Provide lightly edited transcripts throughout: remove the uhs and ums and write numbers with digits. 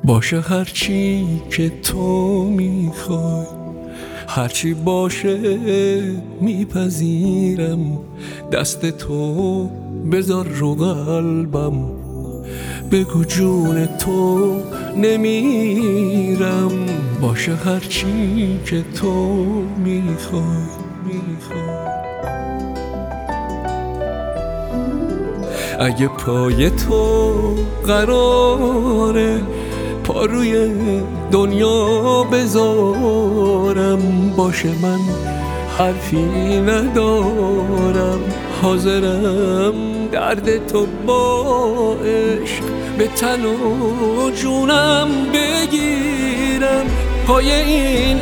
باشه هرچی که تو میخوای، هرچی باشه میپذیرم. دست تو بذار رو قلبم، بگو جون تو نمیرم. باشه هرچی که تو میخوای. اگه پای تو قراره پا روی دنیا بذارم، باشه من حرفی ندارم، حاضرم درد تو با عشق به تن و جونم بگیرم. پای این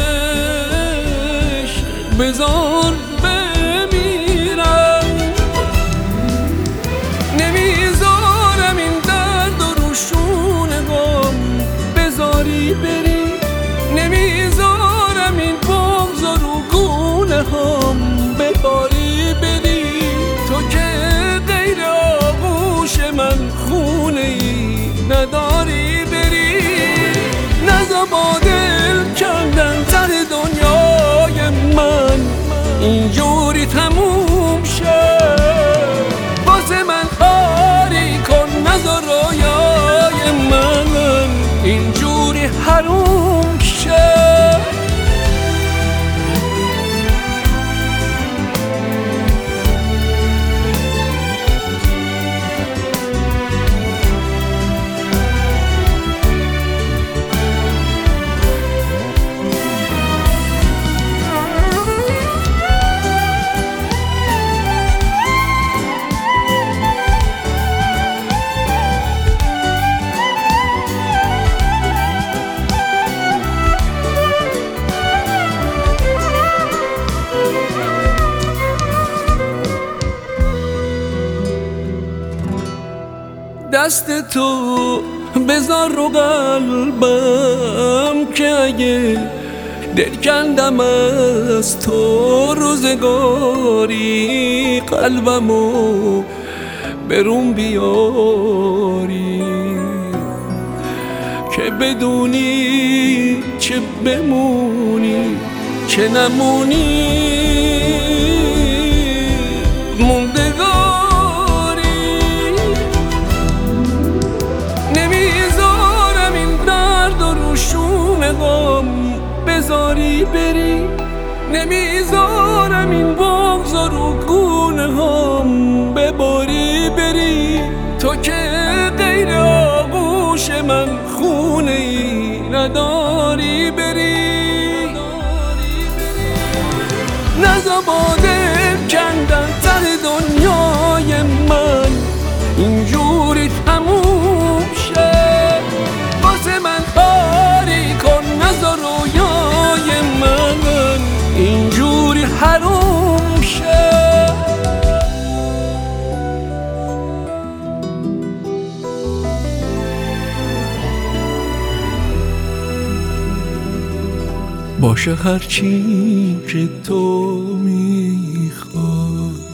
عشق بذار بمیرم، نمیذارم این درد و روشون غم بذاری بری، نمیذارم این بغض و رو گونه هم بباری بری. تو که غیر آغوش من خونه ای نداری بری. نزا با دل کندن سر دنیای من اینجوری تموم شد. واسه من کاری کن، نزا رویای من اینجوری حروم شد. دست تو بذار رو قلبم، که اگه دل کندم از تو روزگاری، قلبمو برون بیاری. که بدونی چه بمونی چه نمونی بذاری بری، نمیذارم این بغض و رو گونه هم بباری بری. تو که غیر آغوش من خونه ای نداری بری. نزا با دل کندن سر دنیای من اینجوری تموم شد. واسه من کاری کن، نزا رویای من اینجوری حروم شد. باشه هرچی که تو میخوای.